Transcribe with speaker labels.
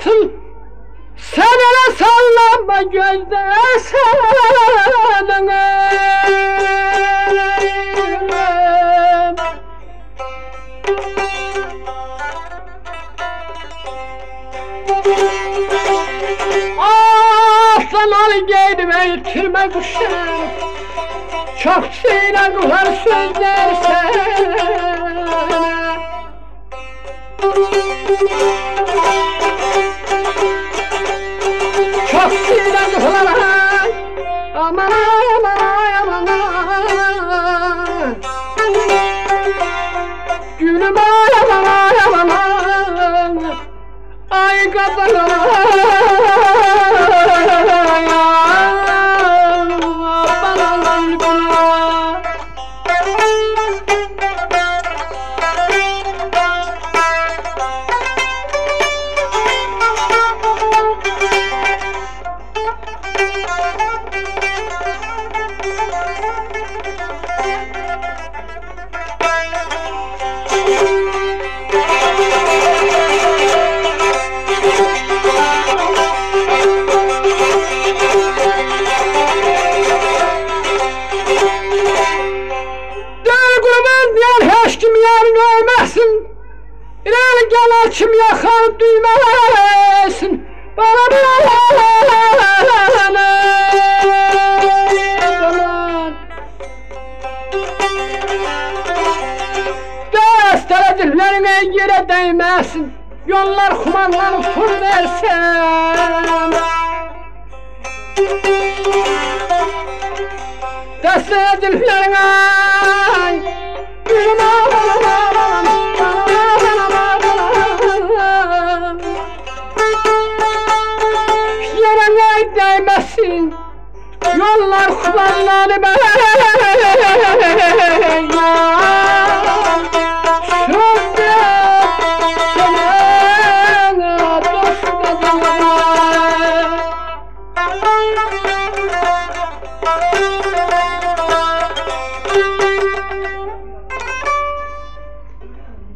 Speaker 1: atıl, sen ele sallama gözde senine. Aslan Ali giydi ve türme kuşlar, çok sıyradılar sözler sana. Çok sıyradılar, aman aman aman, gülüm aman aman, ay kadar. İleri gel açım yakar düğmesin bana desteredirlerine yere değmesin, yollar kumandan tur versen. Desteredirlerine değmesin, yollar kumanları ben. Sözde sana dost dedim.